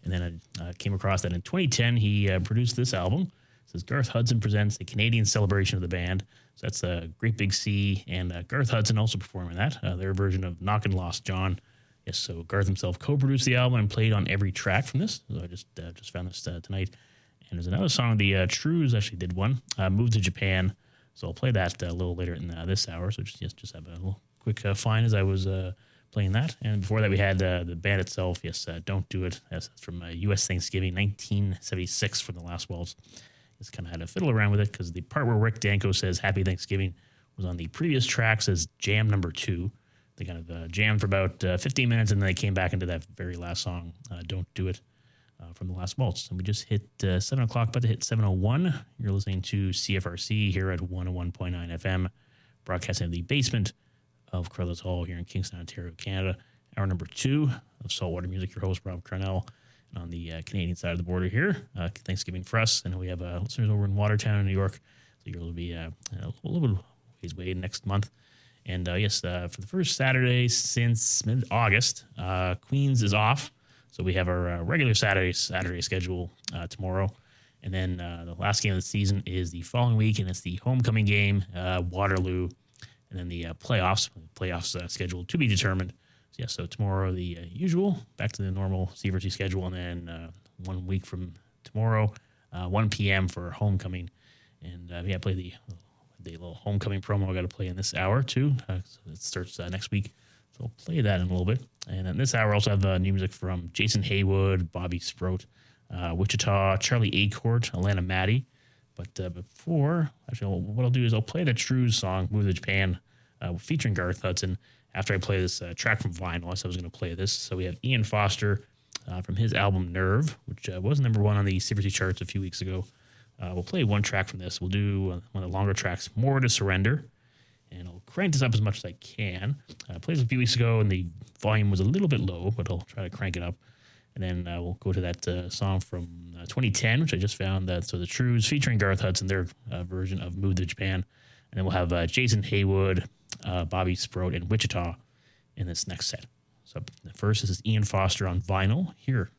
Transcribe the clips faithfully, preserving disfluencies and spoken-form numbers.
And then I uh, came across that in twenty ten, he uh, produced this album. It says Garth Hudson presents a Canadian celebration of the band. So that's a uh, Great Big Sea, and uh, Garth Hudson also performing that. Uh, their version of Knockin' Lost John. Yes, so Garth himself co-produced the album and played on every track from this. So I just uh, just found this uh, tonight. And there's another song, the uh, Trues actually did one, uh, Moved to Japan. So I'll play that uh, a little later in uh, this hour. So just, yes, just have a little quick uh, find as I was uh, playing that. And before that, we had uh, the band itself. Yes, uh, Don't Do It. That's from uh, U S Thanksgiving, nineteen seventy-six from the Last Waltz. Just kind of had to fiddle around with it because the part where Rick Danko says Happy Thanksgiving was on the previous tracks as jam number two. They kind of uh, jammed for about uh, fifteen minutes, and then they came back into that very last song, uh, Don't Do It, uh, from the Last Waltz. And we just hit uh, seven o'clock, about to hit seven oh one. You're listening to C F R C here at one oh one point nine F M, broadcasting in the basement of Carlos Hall here in Kingston, Ontario, Canada. Hour number two of Saltwater Music, your host, Rob Carnell. And on the uh, Canadian side of the border here, uh, Thanksgiving for us. I know we have uh, listeners over in Watertown, New York, so you'll be uh, a little bit ways away next month. And uh, yes, uh, for the first Saturday since mid-August, uh, Queens is off. So we have our uh, regular Saturday Saturday schedule uh, tomorrow. And then uh, the last game of the season is the following week, and it's the homecoming game, uh, Waterloo. And then the uh, playoffs, playoffs uh, scheduled to be determined. So, yeah, so tomorrow, the uh, usual, back to the normal C V R C schedule. And then uh, one week from tomorrow, uh, one p.m. for homecoming. And uh, yeah, play the... the little homecoming promo I got to play in this hour too. Uh, so it starts uh, next week, so I'll play that in a little bit. And in this hour, I also have uh, new music from Jason Haywood, Bobby Sproat, uh, Wichita, Charlie Acorte, Alana Maddie. But uh, before, actually, what I'll do is I'll play the Trues song, Move to Japan, uh, featuring Garth Hudson. After I play this uh, track from vinyl, I said I was going to play this. So we have Ian Foster uh, from his album Nerve, which uh, was number one on the C V R C charts a few weeks ago. Uh, we'll play one track from this. We'll do uh, one of the longer tracks, More to Surrender. And I'll crank this up as much as I can. Uh, I played this a few weeks ago, and the volume was a little bit low, but I'll try to crank it up. And then uh, we'll go to that uh, song from uh, twenty ten, which I just found. That so the Trues featuring Garth Hudson, their uh, version of Move to Japan. And then we'll have uh, Jason Haywood, uh, Bobby Sproat, and Wichita in this next set. So first, this is Ian Foster on vinyl here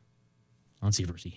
on C V R C.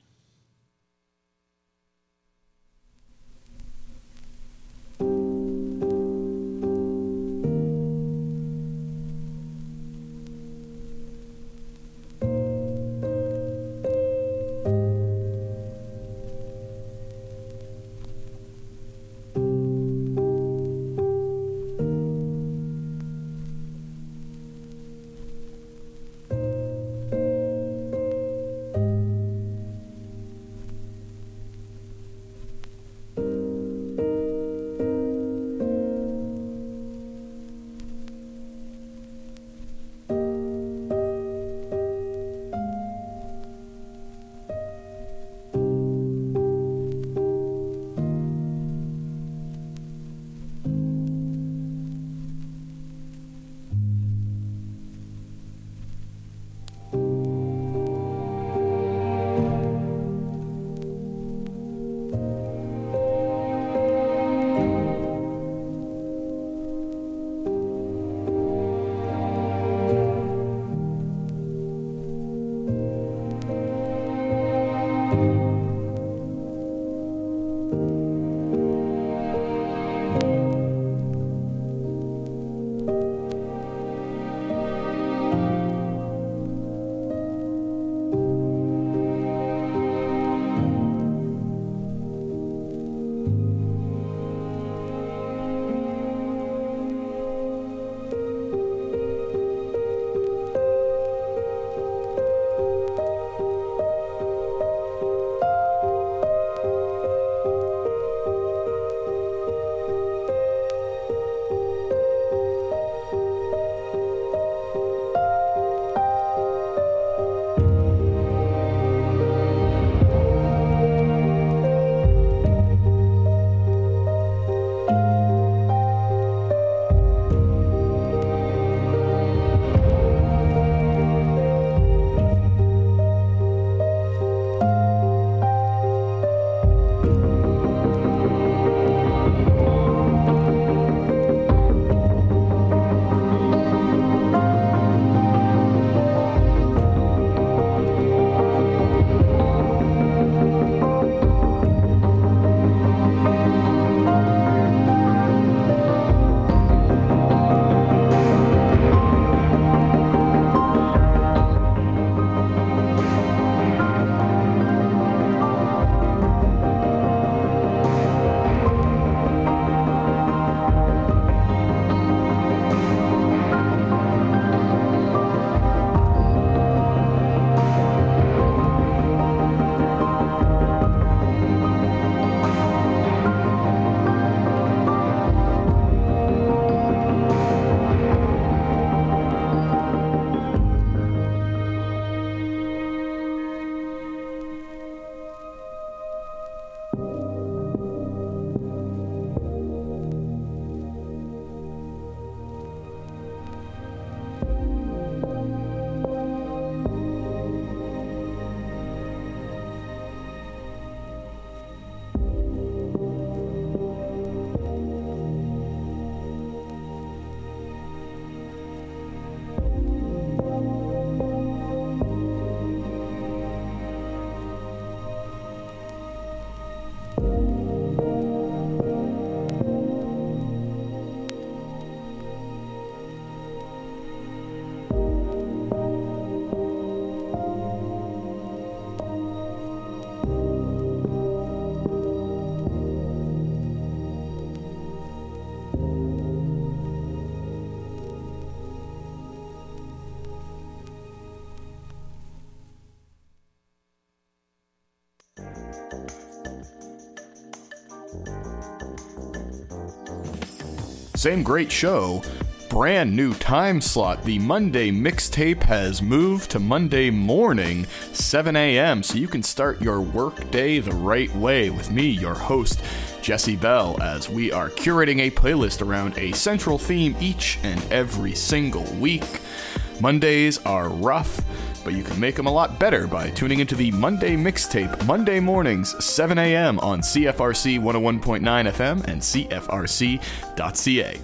Same great show, brand new time slot. The Monday mixtape has moved to Monday morning, seven a.m., so you can start your work day the right way with me, your host, Jesse Bell, as we are curating a playlist around a central theme each and every single week. Mondays are rough, but you can make them a lot better by tuning into the Monday Mixtape, Monday mornings, seven a.m. on C F R C one oh one point nine F M and C F R C dot C A.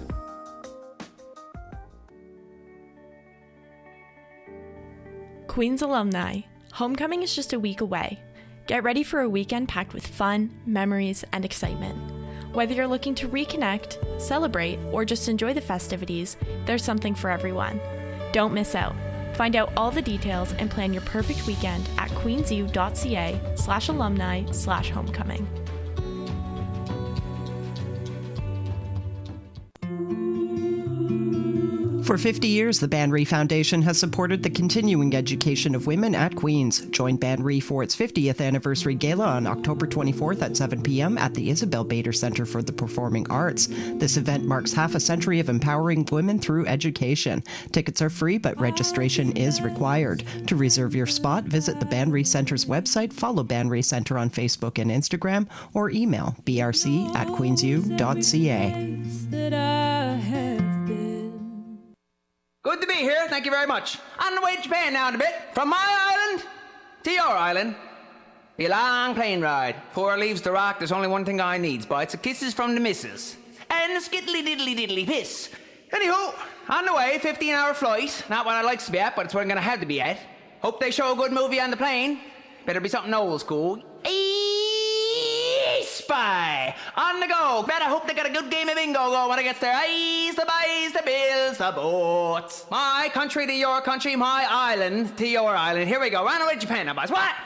Queens alumni, homecoming is just a week away. Get ready for a weekend packed with fun, memories, and excitement. Whether you're looking to reconnect, celebrate, or just enjoy the festivities, there's something for everyone. Don't miss out. Find out all the details and plan your perfect weekend at queensu.ca slash alumni slash homecoming. For fifty years, the Banri Foundation has supported the continuing education of women at Queen's. Join Banri for its fiftieth anniversary gala on October twenty-fourth at seven p.m. at the Isabel Bader Center for the Performing Arts. This event marks half a century of empowering women through education. Tickets are free, but registration is required. To reserve your spot, visit the Banri Center's website, follow Banri Center on Facebook and Instagram, or email b r c at queensu dot c a. Good to be here, thank you very much. On the way to Japan now in a bit. From my island to your island. Be a long plane ride. Before I leaves the rock, there's only one thing I needs, bites of kisses from the missus. And a skiddly diddly diddly piss. Anywho, on the way, fifteen hour flight. Not what I'd like to be at, but it's what I'm gonna have to be at. Hope they show a good movie on the plane. Better be something old school. Spy on the go. Better hope they got a good game of bingo going when it gets there. Eyes, the buys, the bills, the boats. My country to your country, my island to your island. Here we go. Run away to Japan now, boys. What?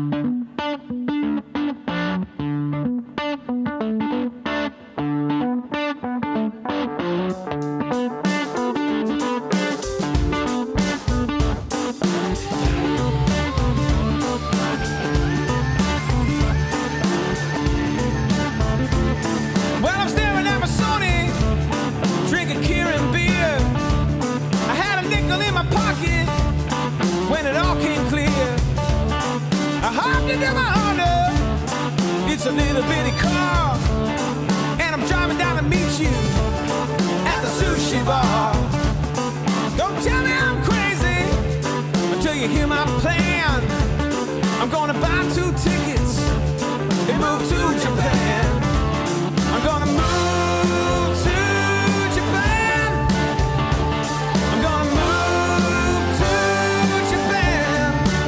It's a little bitty car, and I'm driving down to meet you at the sushi bar. Don't tell me I'm crazy until you hear my plan. I'm gonna buy two tickets and move to Japan. I'm gonna move to Japan. I'm gonna move to Japan.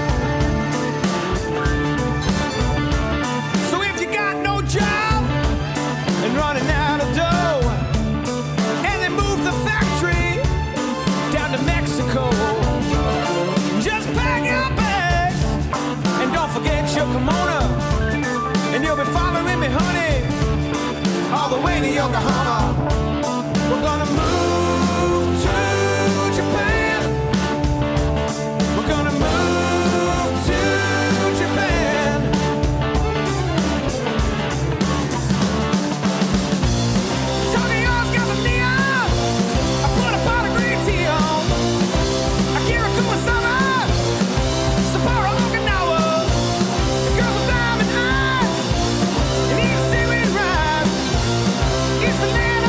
So if you got no job and running out of dough, and they move the factory down to Mexico, just pack your bags and don't forget your kimono, and you'll be following me, honey, all the way to Yokohama. We're gonna move to Japan. We're gonna move to Japan. Tokyo's got the neon. I put a pot of green tea on. Akira Kurosawa, Sapporo, Okinawa. The girls with diamond eyes and eat seaweed rice. It's the land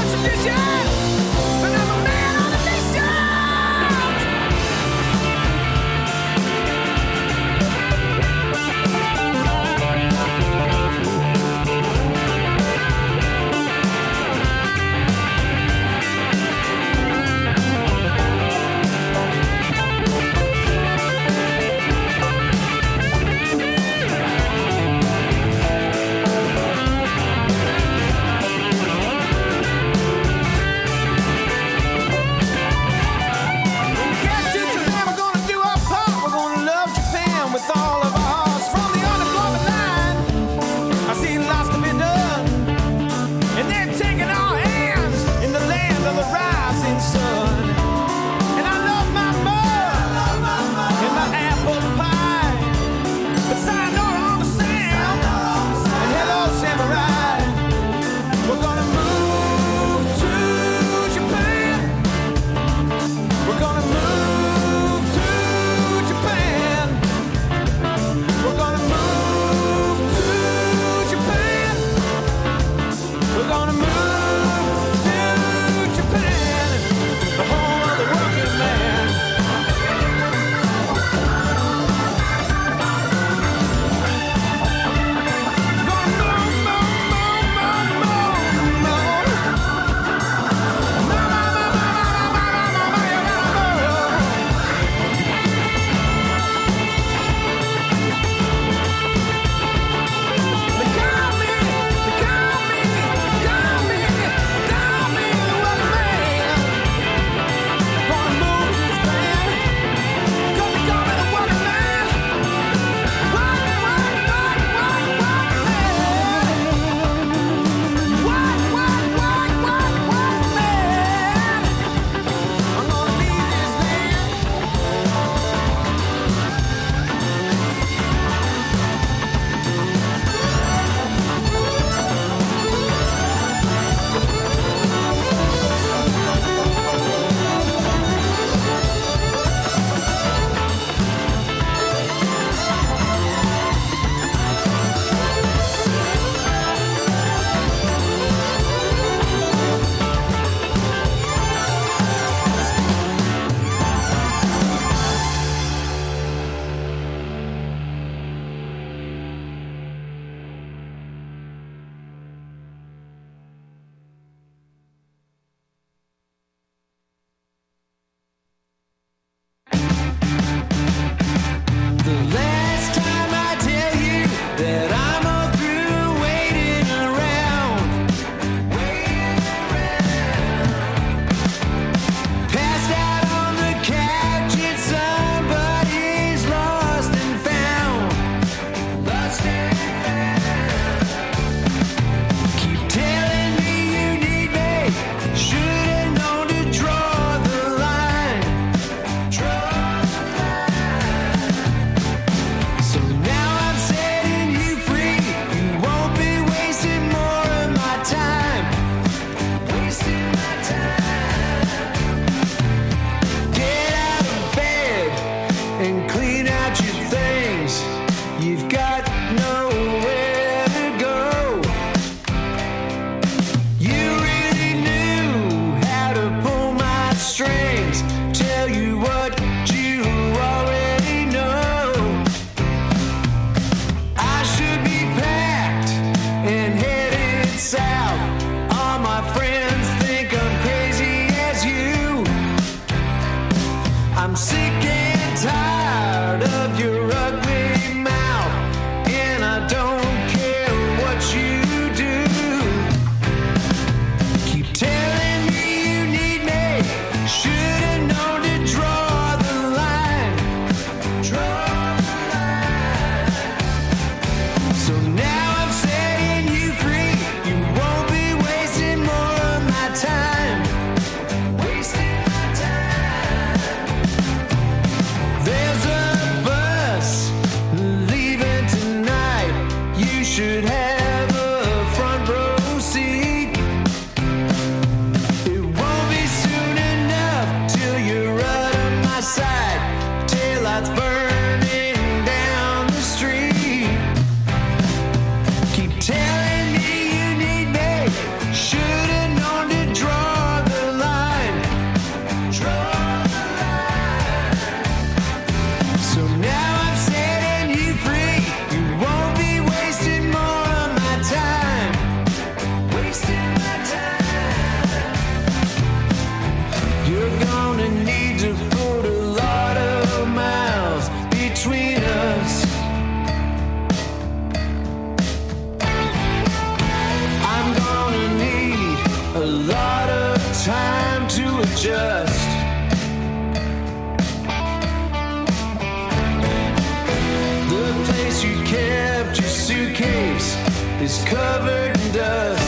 is covered in dust.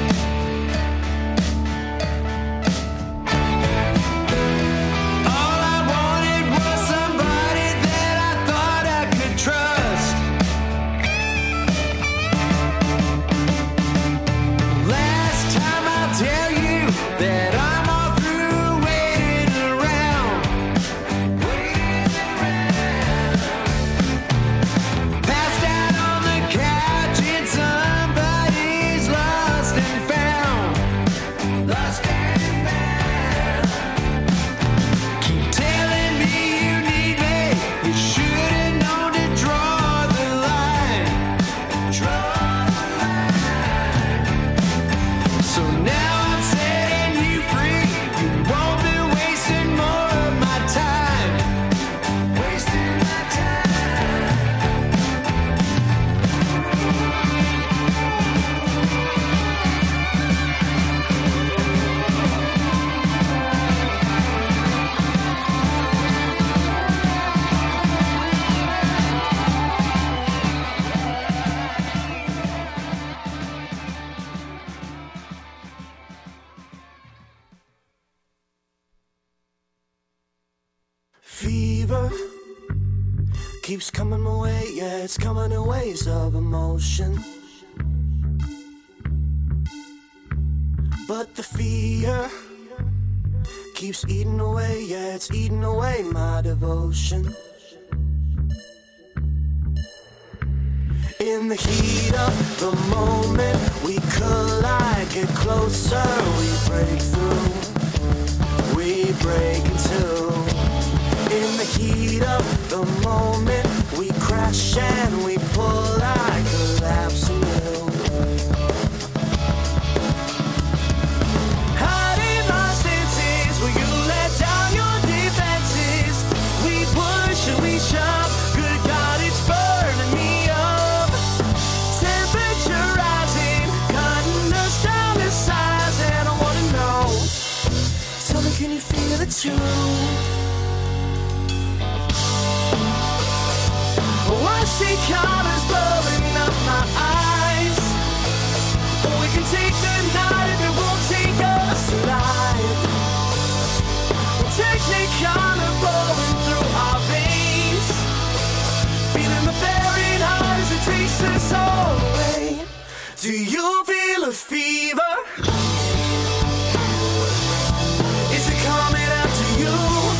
All I wanted was somebody that I thought I could trust. Last time I'll tell you that I'm all through waiting around. Passed out on the couch and somebody's lost and found. Lost and found. Keep telling me you need me. You should have known to draw the line. Draw the line. So now I'm setting you free. You won't be wasting more of my time. Wasting my time. Fever keeps coming my way, yeah, it's coming in waves of emotion. But the fear keeps eating away, yeah, it's eating away my devotion. In the heat of the moment, we collide, get closer, we break through, we break into. In the heat of the moment, we crash and we pull like collapse anew. Hiding my senses, will you let down your defenses? We push and we shove, good God, it's burning me up. Temperature rising, cutting us down to size, and I wanna know, tell me, can you feel it too? I see colors blowing up my eyes. We can take the night if it won't take us alive. Technicolor flowing through our veins, feeling the Fahrenheit as it takes us all away. Do you feel a fever? Is it coming after you?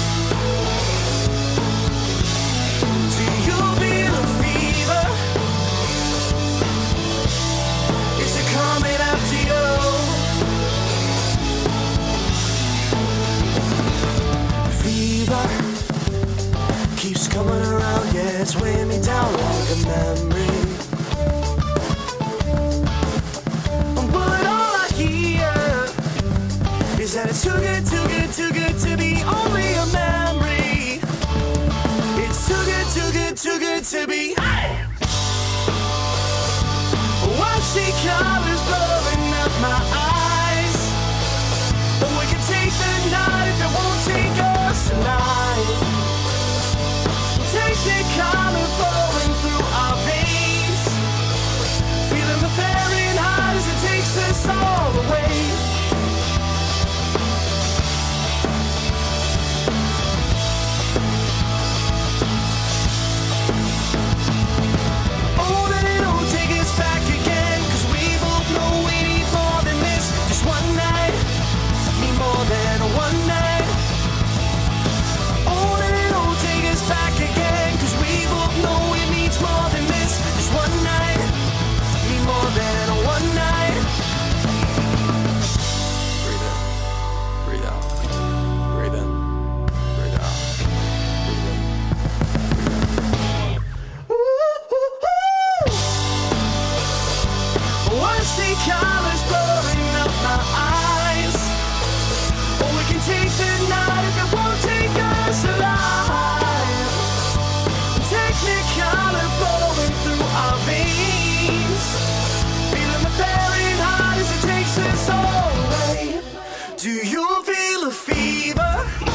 Do you feel a fever? Is it coming after you? Fever keeps coming around, yeah, it's weighing me down like a memory. But all I hear is that it's too good, too good, too good to be only a memory. It's too good, too good, too good to be. Hey! Oh, I see colors blowing up my eyes. But we can take the night if it won't take us alive. Technicolor flowing through our veins, feeling the Fahrenheit as it takes us all away. Oh, then it'll take us back again, 'cause we both know we need more than this. Just one night, need more than one night. Oh, then it'll take us back again, 'cause we both know it needs more than this. Just one night, need more than one night. Breathe in, breathe out, breathe in, breathe out, breathe in, breathe out. Ooh, ooh, ooh. Oh, I see colors blowing up my eyes. Oh, we can take the night if it won't take us alive. Technicolor flowing through our veins, feeling the Fahrenheit as it takes us all away. Do you feel a fever?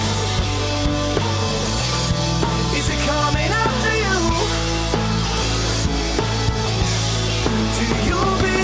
Is it coming after you? Do you feel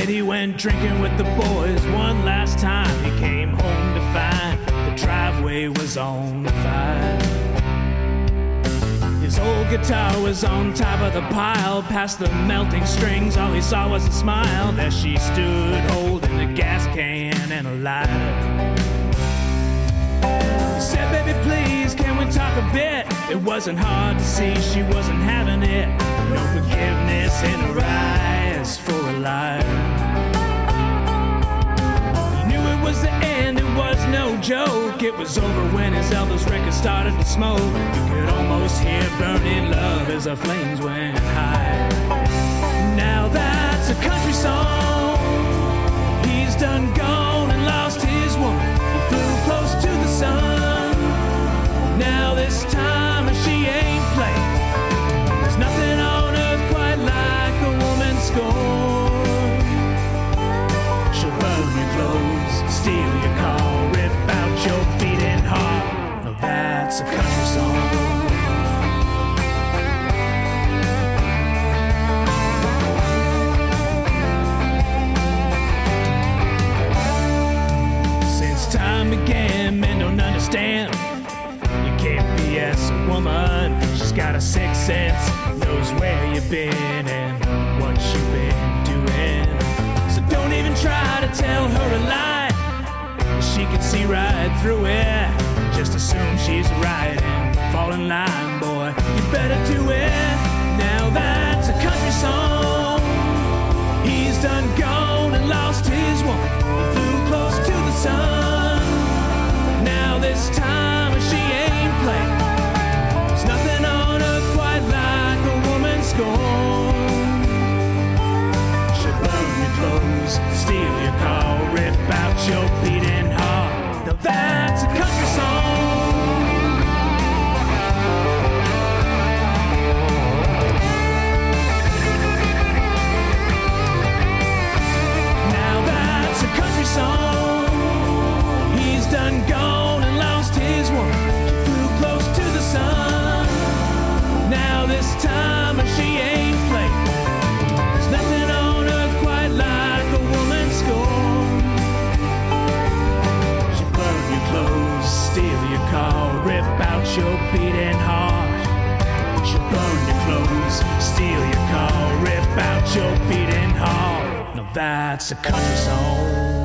said he went drinking with the boys one last time. He came home to find the driveway was on fire. His old guitar was on top of the pile, past the melting strings. All he saw was a smile. There she stood, holding a gas can and a lighter. He said, baby, please, can we talk a bit? It wasn't hard to see she wasn't having it. No forgiveness in her eyes for a liar. He knew it was the end, it was no joke. It was over when his Elvis record started to smoke. You could almost hear burning love as the flames went high. Now that's a country song. He's done gone and lost his woman. He flew close to the sun. Now this time she ain't playing. There's nothing on earth quite like a woman scorned. She'll burn your clothes, steal your car, rip out your beating heart. Now that's a country song. Time began, men don't understand. You can't B S a woman. She's got a sixth sense, knows where you've been and what you've been doing. So don't even try to tell her a lie. She can see right through it. Just assume she's right and fall in line, boy. You better do it. Now that's a country song. He's done gone and lost his woman. He flew close to the sun. Now this time she ain't playing. There's nothing on earth quite like a woman scorned. She'll burn your clothes, steal your car, rip out your beating heart. Now that's a country song. Now that's a country song. He's done gone and lost his woman. She flew close to the sun. Now this time she ain't playing. There's nothing on earth quite like a woman scorned. She'll burn your clothes, steal your car, rip out your beating heart. She'll burn your clothes, steal your car, rip out your beating heart. Now that's a country song.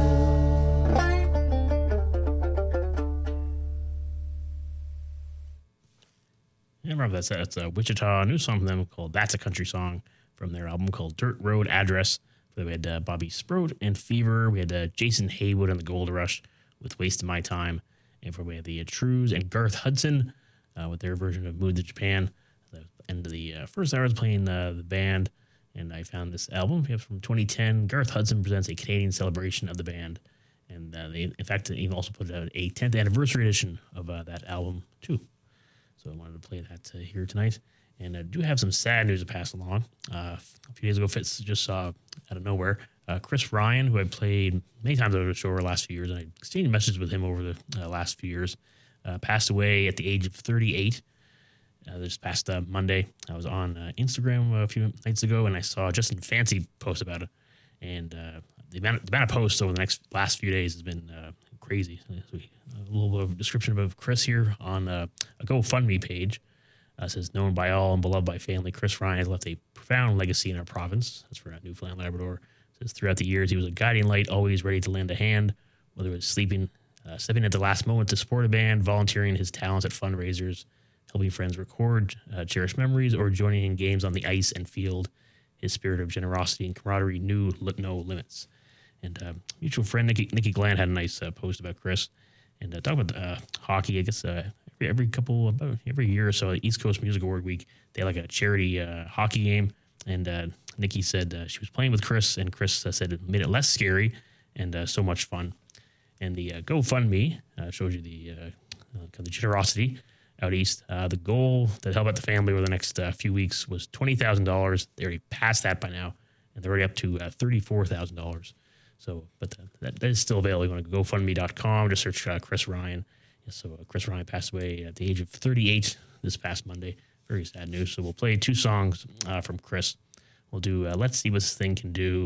I remember that's, that's a Wichita new song from them called That's a Country Song from their album called Dirt Road Address. We had uh, Bobby Sproat and Fever. We had uh, Jason Haywood and the Gold Rush with Wasting My Time. And for we had the uh, Trues and Garth Hudson uh, with their version of Mood to Japan. At the end of the uh, first hour, I was playing uh, the band, and I found this album from twenty ten. Garth Hudson presents a Canadian celebration of the band. And uh, they, in fact, even also put out a tenth anniversary edition of uh, that album, too. So I wanted to play that uh, here tonight. And I do have some sad news to pass along. Uh, a few days ago, Fitz just saw out of nowhere uh, Chris Ryan, who I played many times over the show over the last few years, and I exchanged messages with him over the uh, last few years, uh, passed away at the age of thirty-eight. Uh, this past uh, Monday, I was on uh, Instagram a few nights ago, and I saw Justin Fancy post about it. And uh, the, amount, the amount of posts over the next last few days has been uh, crazy. So we, a little bit of description of Chris here on uh, a GoFundMe page. Uh, says, known by all and beloved by family, Chris Ryan has left a profound legacy in our province. That's for Newfoundland, Labrador. Says, throughout the years, he was a guiding light, always ready to lend a hand, whether it was sleeping, uh, stepping at the last moment to support a band, volunteering his talents at fundraisers, helping friends record uh, cherished memories, or joining in games on the ice and field. His spirit of generosity and camaraderie knew no limits. And uh, mutual friend Nikki, Nikki Glenn had a nice uh, post about Chris. And uh, talking about uh, hockey, I guess uh, every, every couple, about every year or so, East Coast Music Award Week, they had like a charity uh, hockey game. And uh, Nikki said uh, she was playing with Chris, and Chris uh, said it made it less scary and uh, so much fun. And the uh, GoFundMe uh, shows you the, uh, uh, the generosity out east. Uh, the goal that helped out the family over the next uh, few weeks was twenty thousand dollars. They already passed that by now, and they're already up to uh, thirty-four thousand dollars. So, but that, that is still available. You want to go GoFundMe dot com, just search uh, Chris Ryan. Yeah, so uh, Chris Ryan passed away at the age of thirty-eight this past Monday. Very sad news. So we'll play two songs uh, from Chris. We'll do uh, Let's See What This Thing Can Do,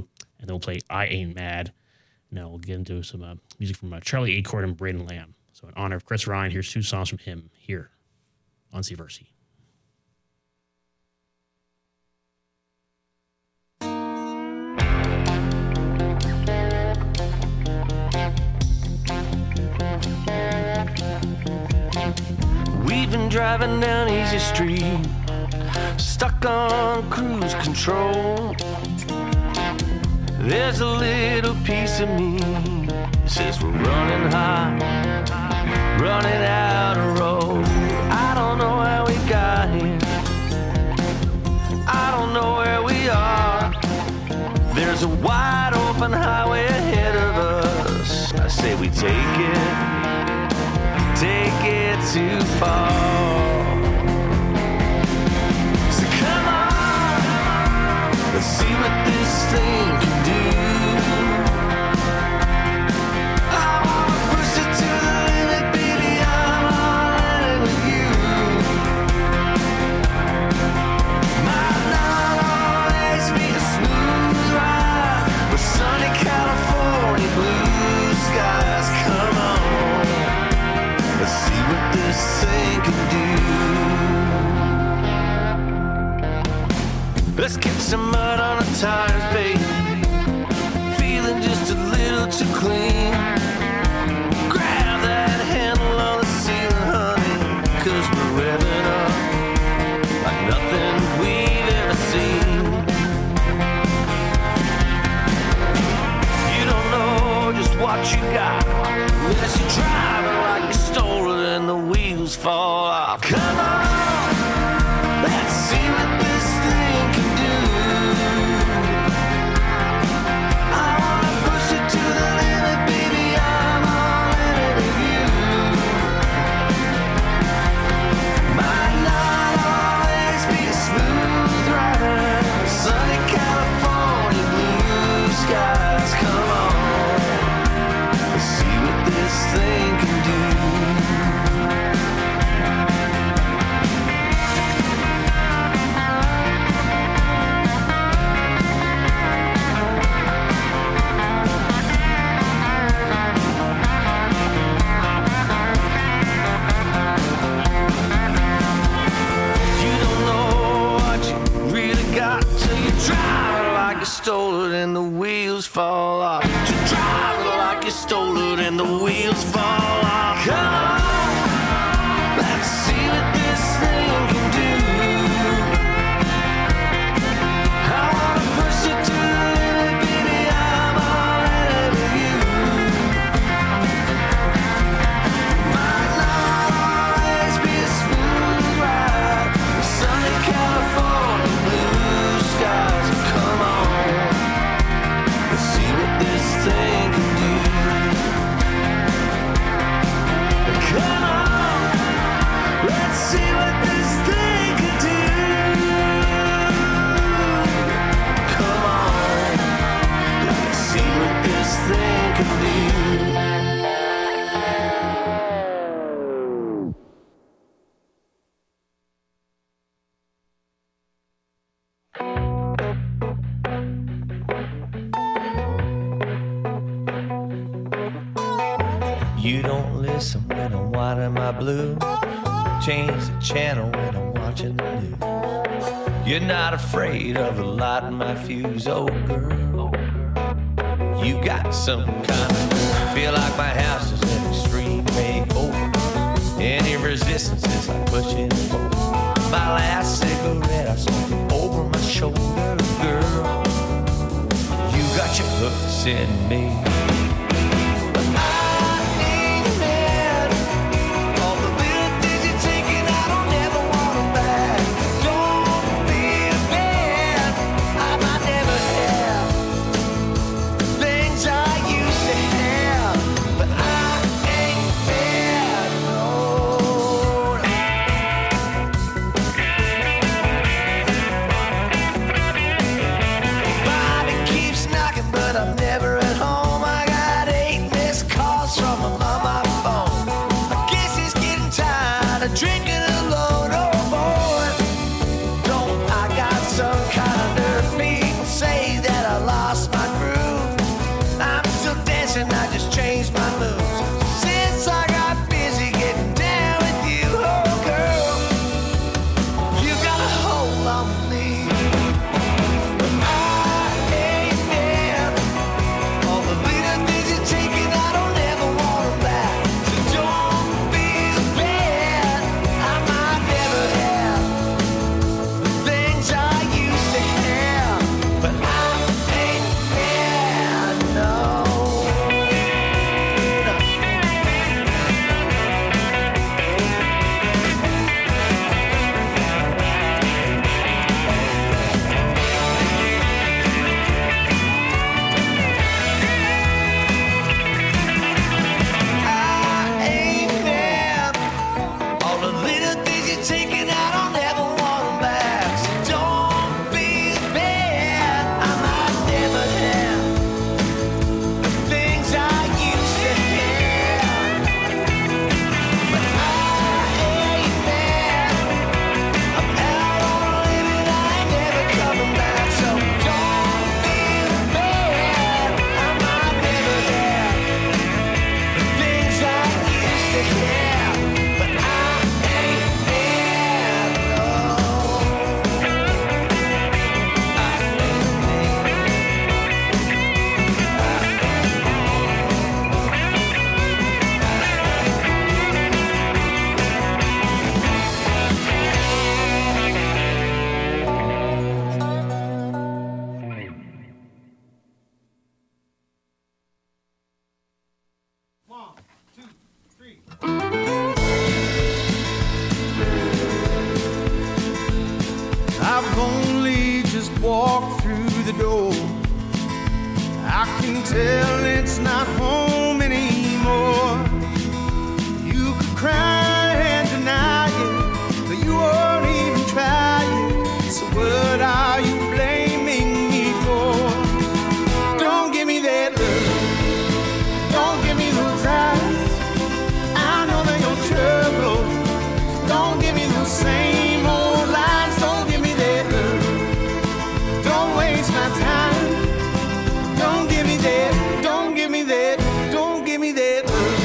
and then we'll play I Ain't Mad. Now we'll get into some uh, music from uh, Charlie Acorn and Braden Lamb. So in honor of Chris Ryan, here's two songs from him here on Seaversi. We've been driving down Easy Street, stuck on cruise control. There's a little piece of me that says we're running hot, running out of road. I don't know how we got here, I don't know where we are. There's a wide open highway ahead of us. I say we take it, take it too far. So come on, let's see what this thing can do. I wanna push it to the limit, baby, I'm all in with you. Might not always be a smooth ride, but sunny California blue skies, come on, let's see what this thing can do. Let's get some mud on our tires, baby. Feeling just a little too clean. Grab that handle on the ceiling, honey, cause we're revving up like nothing we've ever seen. You don't know just what you got unless you drive it like you stole it and the wheels fall off. Come on, let's see what this thing can do. I wanna push it to the limit, baby, I'm all in it with you. Might not always be a smooth ride, sunny California blue skies, come on, let's see what this thing can do. You don't know what you really got till you drive it like you stole it and the wheels fall off. You drive it like you stole it and the wheels fall off. Come on, let's see what this thing can do. I wanna push it to the limit, baby, I'm all in it with you. Might not always be a smooth ride, sunny California blue skies, come on, let's see what this thing can do. Come on, let's see what this thing can do. Come on, let's see what this thing can do. You don't listen when I'm whining my blue. Change the channel when I'm watching the news. You're not afraid of the light in my fuse, oh girl. You got some kind of feel like my house is an extreme makeover. Any resistance is like pushing a boat. My last cigarette I smoked over my shoulder, girl. You got your hooks in me. But I'm never at home. I I've only just walked through the door. I can tell it's not home anymore. You could cry and deny it, but you won't even try it. So what are you blaming me for? Don't give me that look. Don't give me those eyes. I know that you're troubled. Don't give me those same old lies. Don't give me that look. Don't waste my time. Don't give me that. Don't give me that. Don't give me that look.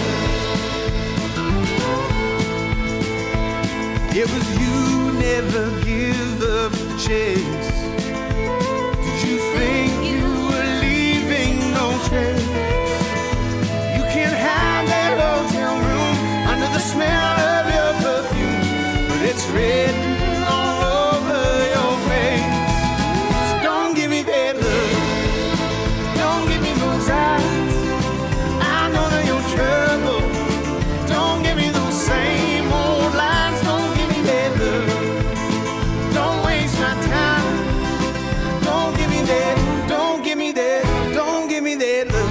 It was you never give up the chase. Did you think you were leaving no trace? You can't hide that hotel room under the smell of your perfume, but it's written all over your face. So don't give me that look. Don't give me those eyes. I know that you're trouble. Don't give me those same old lines. Don't give me that look. Don't waste my time. Don't give me that. Don't give me that. Don't give me that look.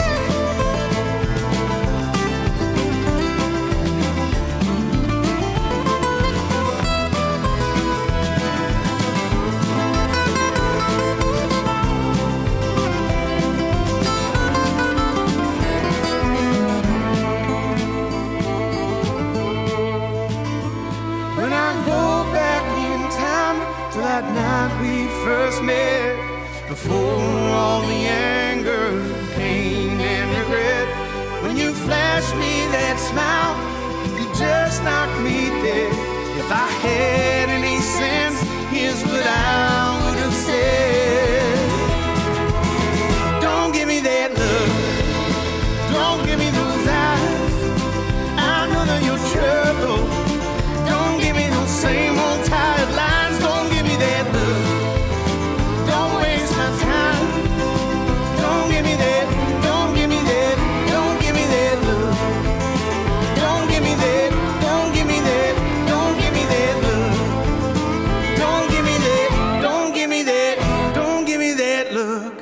When I go back in time to that night we first met, before all the anger, pain, and regret, when you flashed me that smile, you just knocked me dead. If I had any sense, here's what I would have said. Don't give me that look. Don't give me those eyes. I know that you're trouble. Don't give me those same old tired lines. Don't give me that look. Don't waste my time. Don't give me that. Don't give me that. Don't give me that look. Don't give me that. Don't give me that. Don't give me that look. Don't give me that. Don't give me that. Don't give me that look.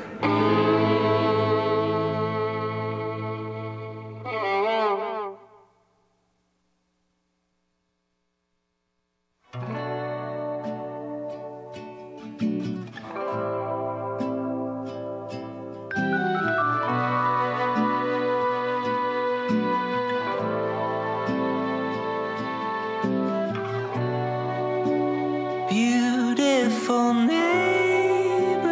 Beautiful neighborhoods.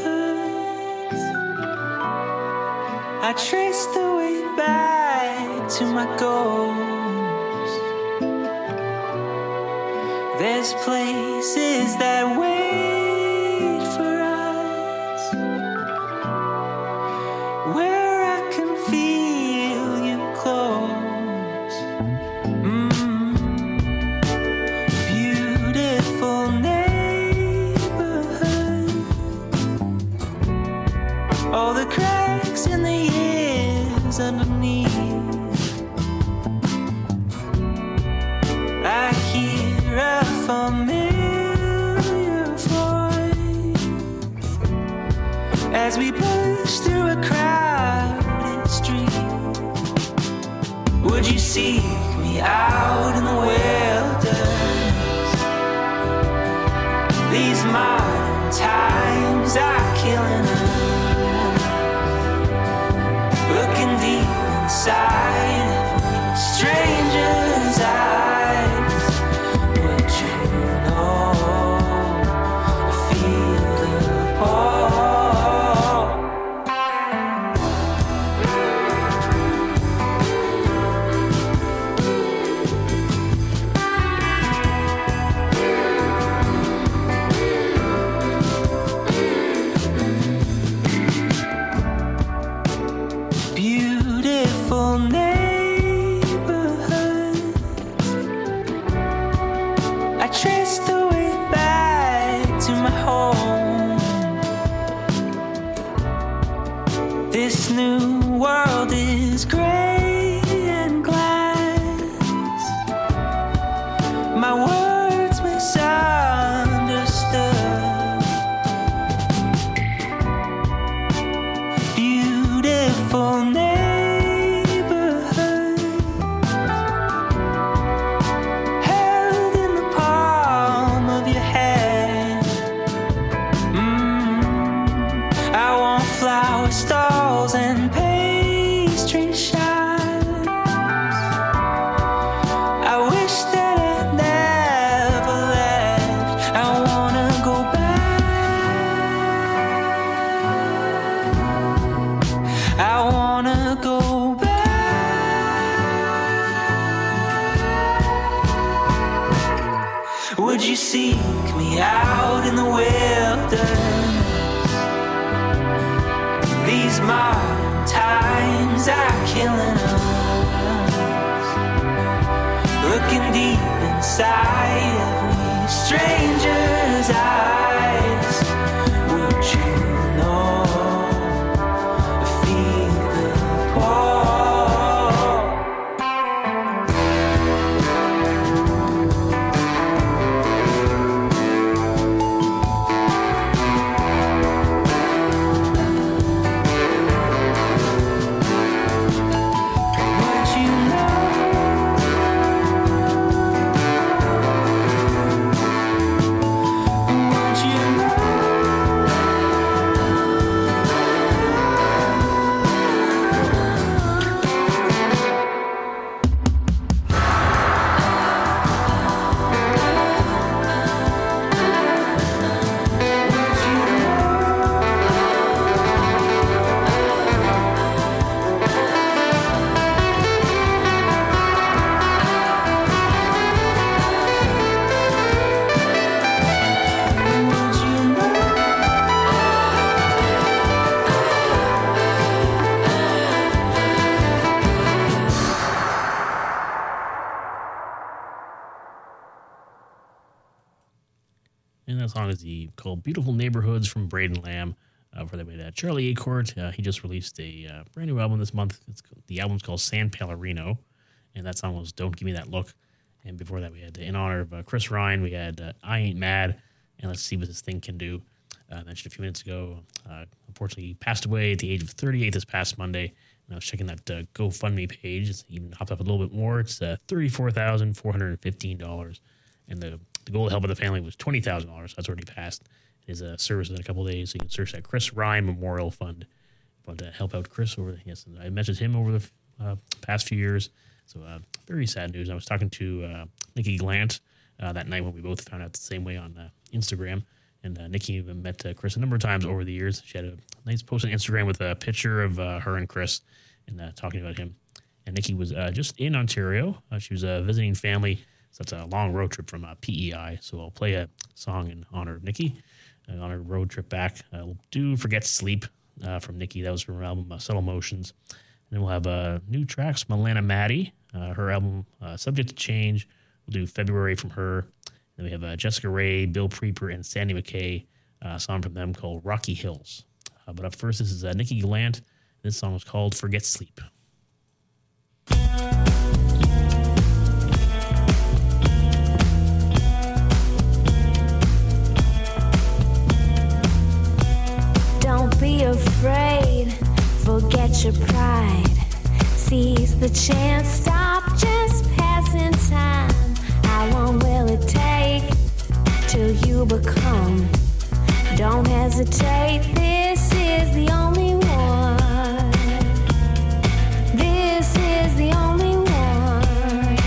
I trace the way back to my goals. There's places that wait for us, where I can feel you close. Mm. Beautiful neighborhood. All the cracks in the years underneath. I hear a familiar voice as we push through a crowded street. Would you seek me out in the wilderness? These modern times are killing us. Looking deep inside every stranger's eyes. Would you know I feel the pull? Beautiful neighborhoods. I trace the way back to my home. This new world is gray and glass. wanna go back. Would you seek me out in the wilderness? These modern times are killing us. Looking deep inside every stranger's eyes. Would you know? Feed the poor. Would you know? Would you know? And that song is the called Beautiful Neighborhoods from Braden Lamb. Uh, for that way, that Charlie Acourt, uh, he just released a uh, brand new album this month. It's, the album's called San Pellegrino, and that song was Don't Give Me That Look. And before that, we had, in honor of uh, Chris Ryan, we had uh, I Ain't Mad, and Let's See What This Thing Can Do. Uh, I mentioned a few minutes ago, uh, unfortunately, he passed away at the age of thirty-eight this past Monday. And I was checking that uh, GoFundMe page. It's even hopped up a little bit more. It's uh, thirty-four thousand four hundred fifteen dollars. And the, the goal to help of the family was twenty thousand dollars. That's already passed. His uh, service in a couple of days. So you can search that Chris Ryan Memorial Fund. If you want to help out Chris over, yes, I mentioned him over the uh, past few years. So uh, very sad news. I was talking to uh, Nikki Glant uh, that night when we both found out the same way on uh, Instagram. And uh, Nikki even met uh, Chris a number of times over the years. She had a nice post on Instagram with a picture of uh, her and Chris and uh, talking about him. And Nikki was uh, just in Ontario. Uh, she was uh, visiting family. So it's a long road trip from uh, P E I. So I'll play a song in honor of Nikki uh, on her road trip back. Uh, we'll do Forget Sleep uh, from Nikki. That was from her album uh, Subtle Motions. And then we'll have uh, new tracks from Alana Maddie, uh, her album uh, Subject to Change. We'll do February from her. And then we have uh, Jessica Ray, Bill Preeper, and Sandy McKay, uh, a song from them called Rocky Hills. Uh, but up first, this is uh, Nikki Glant. This song is called Forget Sleep. Don't be afraid, forget your pride. Seize the chance, stop just passing time. How long will it take till you become? Don't hesitate, this is the only one. This is the only one.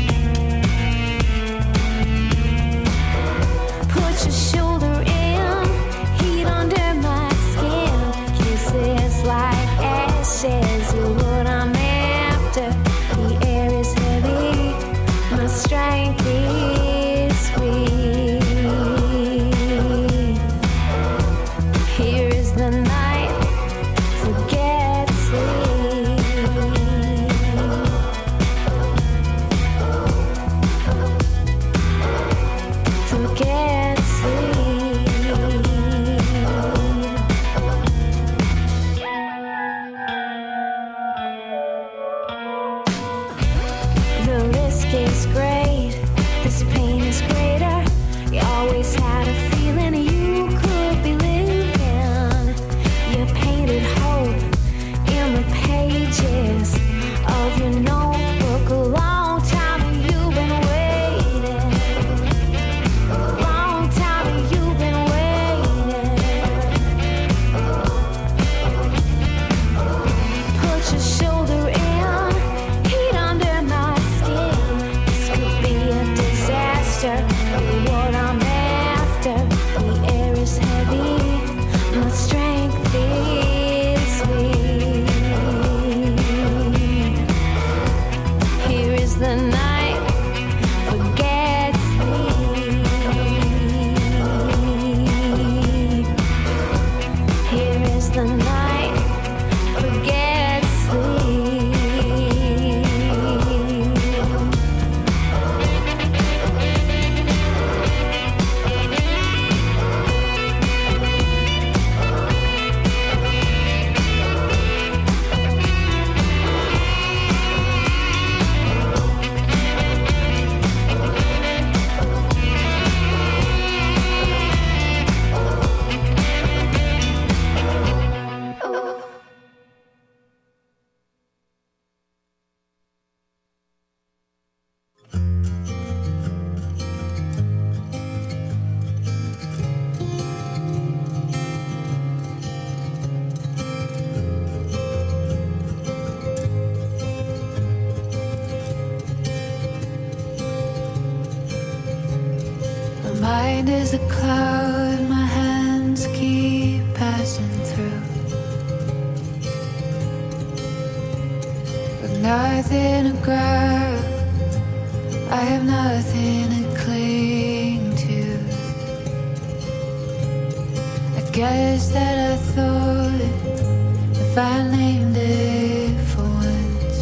Put your shoulder in, heat under my skin. Kisses like ashes, you're what I'm after. The air is heavy, my strength is weak. Here is the night, mind is a cloud my hands keep passing through, with nothing to grab, I have nothing to cling to. I guess that I thought if I named it for once,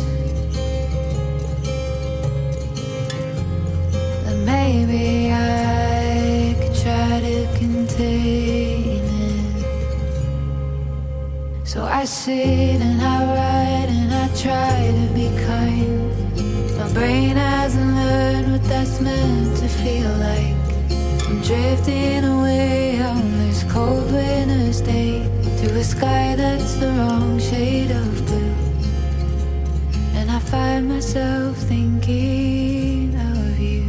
then maybe I could try to contain it. So I sit and I write and I try to be kind. My brain hasn't learned what that's meant to feel like. I'm drifting away on this cold winter's day to a sky that's the wrong shade of blue, and I find myself thinking of you.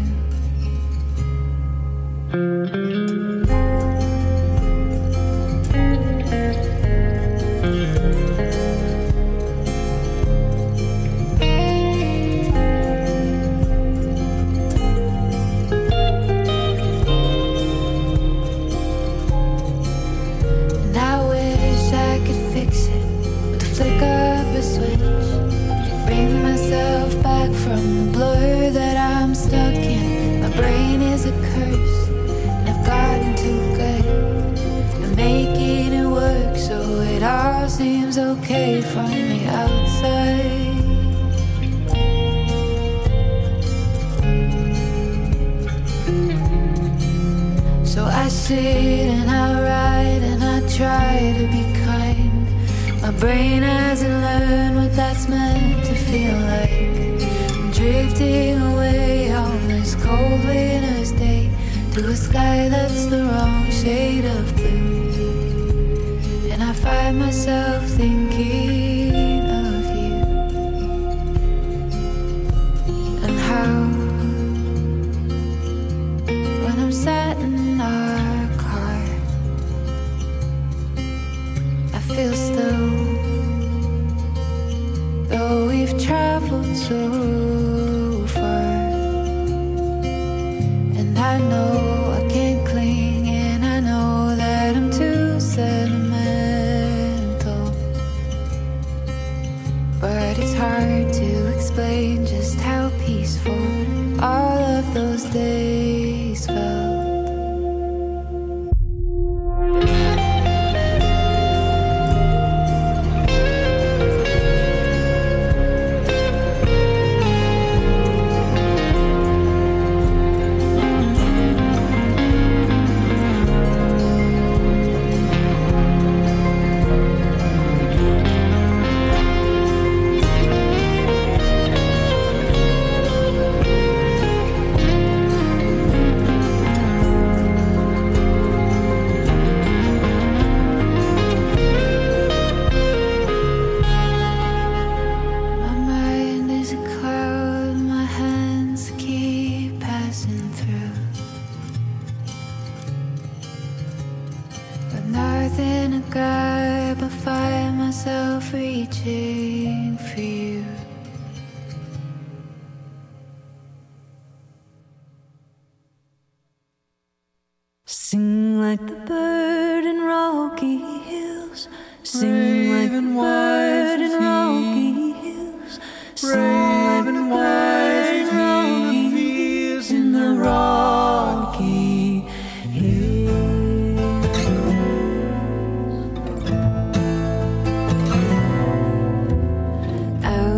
From the blur that I'm stuck in, my brain is a curse, and I've gotten too good at making it work, so it all seems okay from the outside. So I sit and I write and I try to be kind. My brain hasn't learned what that's meant to feel like. Drifting away on this cold winter's day to a sky that's the wrong shade of blue, and I find myself thinking of you and how when I'm sat in our car I feel still, though we've traveled so I know I can't cling, and I know that I'm too sentimental, but it's hard to explain just how peaceful all of those days felt. Reaching for you. Sing like the bird in rocky hills. Sing like the bird in rocky hills. Sing like the bird in rocky hills in the rocky hills. Out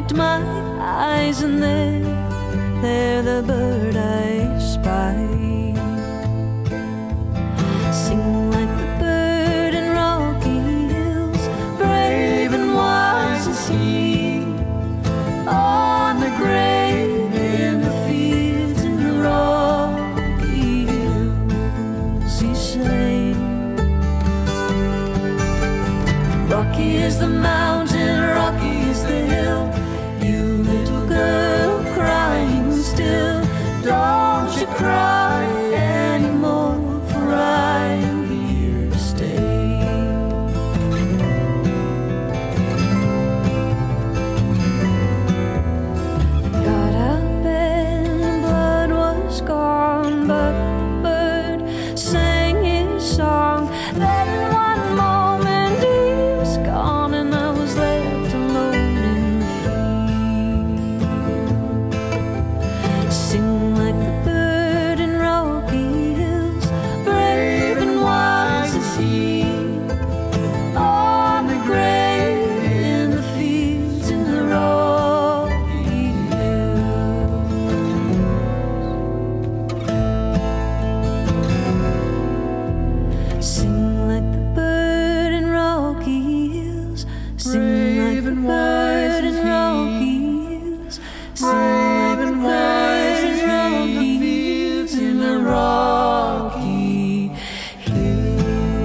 lift my eyes and there, there the bird I spy. Sing like the bird in rocky hills, brave and wise as he. On the grave in the fields in the rocky hills he sang. Rocky is the mountain, rocky is the hill. You little girl crying still, don't you cry anymore, for I am here to stay. Got up and the blood was gone, but the bird sang his song. Then one moment he was gone and I was left alone in the field. Sing like the bird in rocky hills, brave and wise as he. On the grave in the fields in the rocky hills. Sing like the bird in rocky hills. Sing like the bird in rocky hills. Sing like the bird in rocky fields in the rocky hills.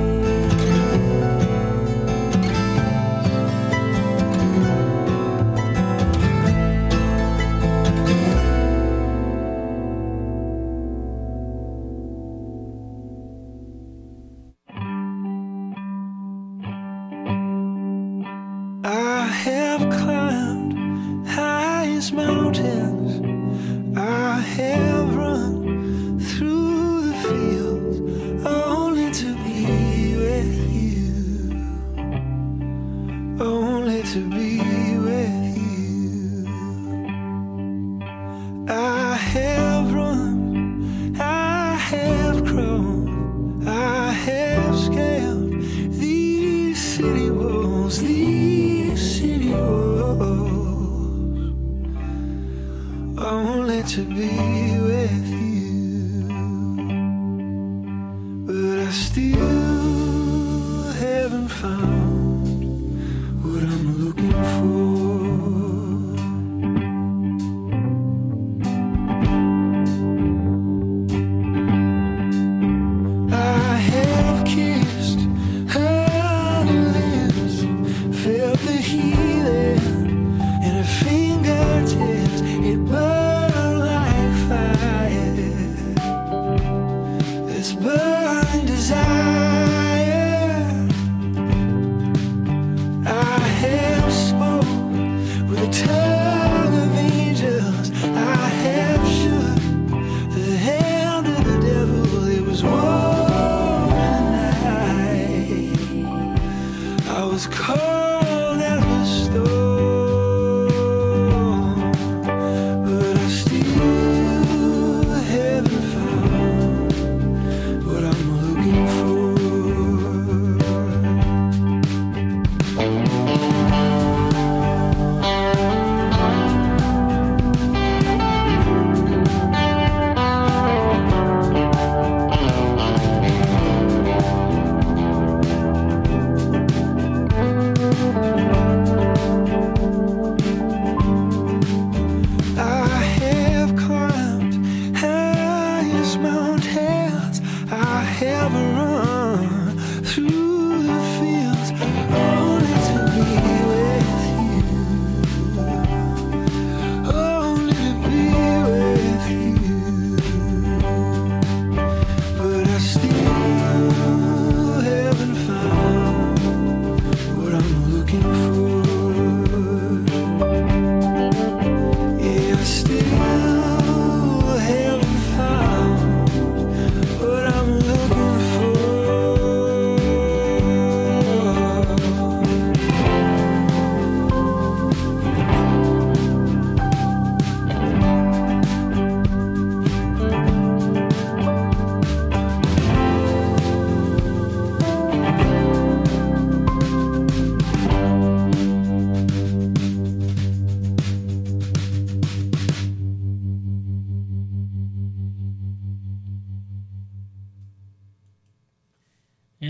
I have climbed highest mountains. I have run through the fields only to be with you. Only to be with you. I have run, I have crawled, I have scaled these city walls, these city walls, only to be with you. But I still haven't found what I'm looking for. I have kissed her lips, felt the healing in her fingertips. It burned like fire, this burning desire. I have spoke with the tongue of angels. I have shook the hand of the devil. It was warm in the night. I was cold as a storm, but I still haven't found what I'm looking for.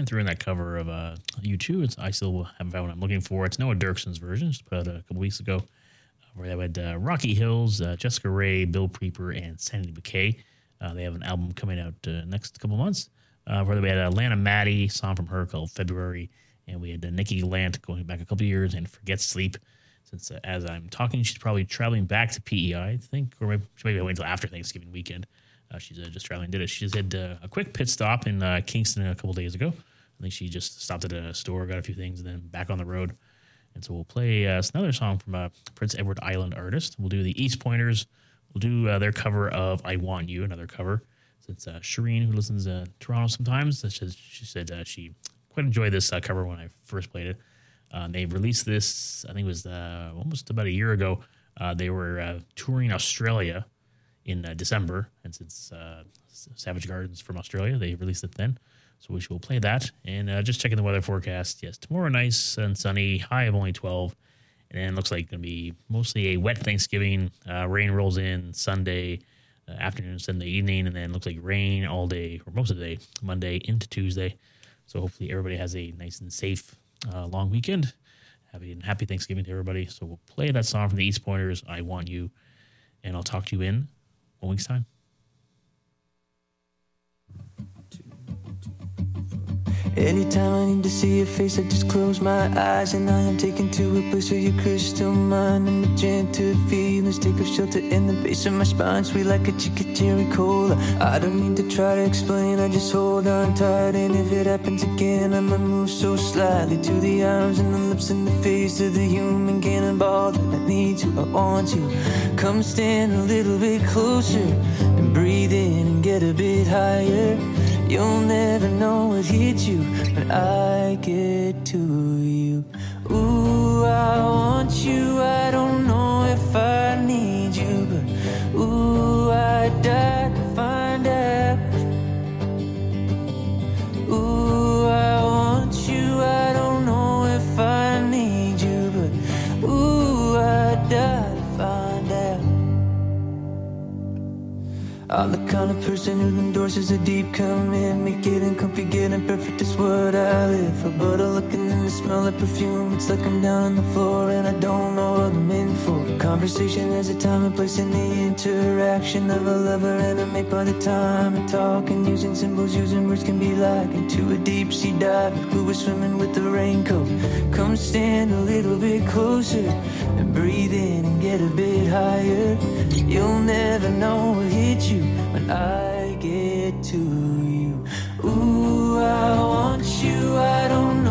threw in that cover of uh, U two. It's I still haven't found what I'm looking for. It's Noah Dirkson's version, just put out a couple weeks ago, where they had uh, Rocky Hills, uh, Jessica Rae, Bill Preeper, and Sandy McKay. Uh, they have an album coming out uh, next couple months. Uh, where we had uh, Lana Maddie, song from her called February, and we had uh, Nikki Lant going back a couple years, and Forget Sleep. Since uh, as I'm talking, she's probably traveling back to P E I, I think, or maybe she might wait until after Thanksgiving weekend. Uh, she's uh, just traveling. Did it? She just had uh, a quick pit stop in uh, Kingston a couple days ago. I think she just stopped at a store, got a few things, and then back on the road. And so we'll play uh, another song from a Prince Edward Island artist. We'll do the East Pointers. We'll do uh, their cover of I Want You, another cover. Since uh, Shireen, who listens to uh, Toronto sometimes, she, she said uh, she quite enjoyed this uh, cover when I first played it. Uh, they released this, I think it was uh, almost about a year ago. Uh, they were uh, touring Australia in uh, December, and since uh, Savage Garden's from Australia, they released it then. So we will play that. And uh, just checking the weather forecast. Yes, tomorrow nice and sunny, high of only twelve. And then it looks like it's going to be mostly a wet Thanksgiving. Uh, rain rolls in Sunday uh, afternoon, Sunday evening, and then it looks like rain all day, or most of the day, Monday into Tuesday. So hopefully everybody has a nice and safe uh, long weekend. Happy and happy Thanksgiving to everybody. So we'll play that song from the East Pointers, I Want You, and I'll talk to you in one week's time. Anytime I need to see your face, I just close my eyes, and I am taken to a place where your crystal mind and the gentle feelings take up shelter in the base of my spine, sweet like a chicken cherry cola. I don't need to try to explain, I just hold on tight, and if it happens again, I'ma move so slightly to the arms and the lips and the face of the human cannonball that I need to, I want you. Come stand a little bit closer and breathe in and get a bit higher. You'll never know what hit you when I get to you. Ooh, I want you, I don't know if I need you, but ooh, I die to find out. Ooh, I want you, I don't know if I need you, but ooh, I die to find out. I'm the kind of person who endorses a deep commitment. Getting comfy, getting perfect is what I live for. But I'm looking in the smell of perfume. It's like I'm down on the floor and I don't know what I'm in for. Conversation has a time and place in the interaction of a lover and a mate. By the time I talk and using symbols, using words can be like into a deep sea dive who was swimming with the raincoat. Come stand a little bit closer and breathe in and get a bit higher. You'll never know what hit you when I get to you. Ooh, I want you, I don't know